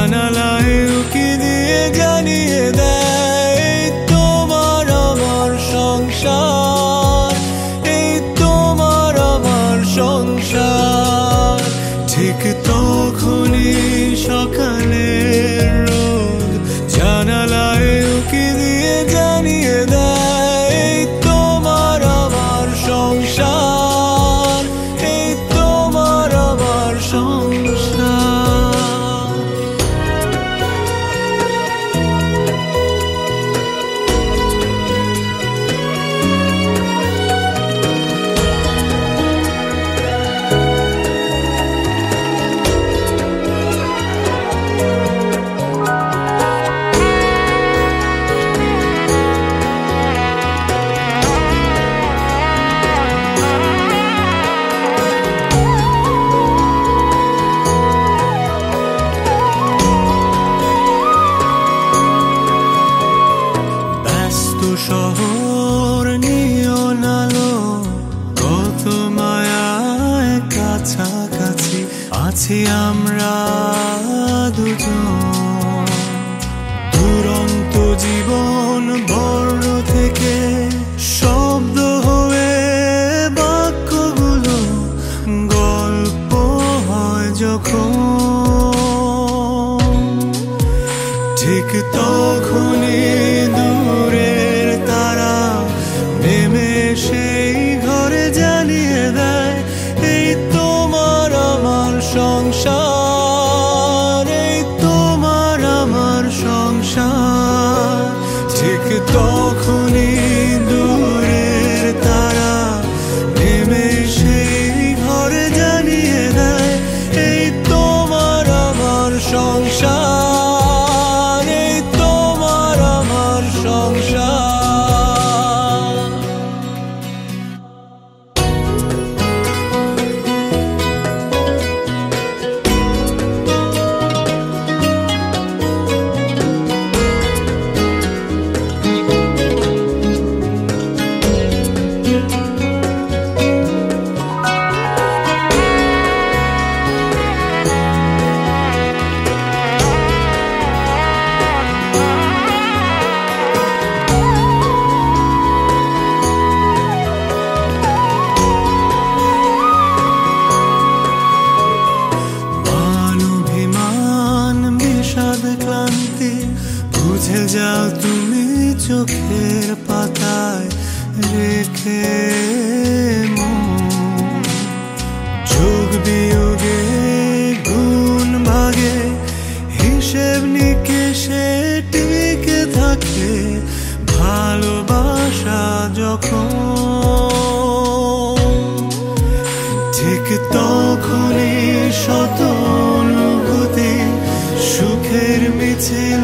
জানালায় উকি দিয়ে জানিয়ে দেয় এই তোমার আমার সংসার, এই তোমার আমার সংসার। ঠিক তখনই সকালের রোদ জানালায় উকি দিয়ে জানিয়ে দেয় এই তোমার আমার সংসার, এই তোমার আমার সংসার। শহর নিয়ন আলো কত মায়ায় কাছাকাছি আছি আমরা দুজন। দুরন্ত জীবন বর্ণ থেকে শব্দ হয়ে বাক্যগুলো গল্প হয় যখন, ঠিক তখনই দূরের তারা নেমে সেই ঘরে জানিয়ে দেয় এই তোমার আমার সংসার, এই তোমার আমার সংসার। ঠিক তখনই দূরের তারা নেমে সেই ঘরে জানিয়ে দেয় এই তোমার আমার সংসার, এই তোমার আমার সংসার। ক্লান্তি বুঝে যাও তুমি চোখের পাতায় রেখে যোগ বিয়োগে গুণ ভাগে হিসেব নিকেশে টিকে থাকে ভালোবাসা যখন। ঠিক তখনই শত অনুভূতি সুখের মিছিল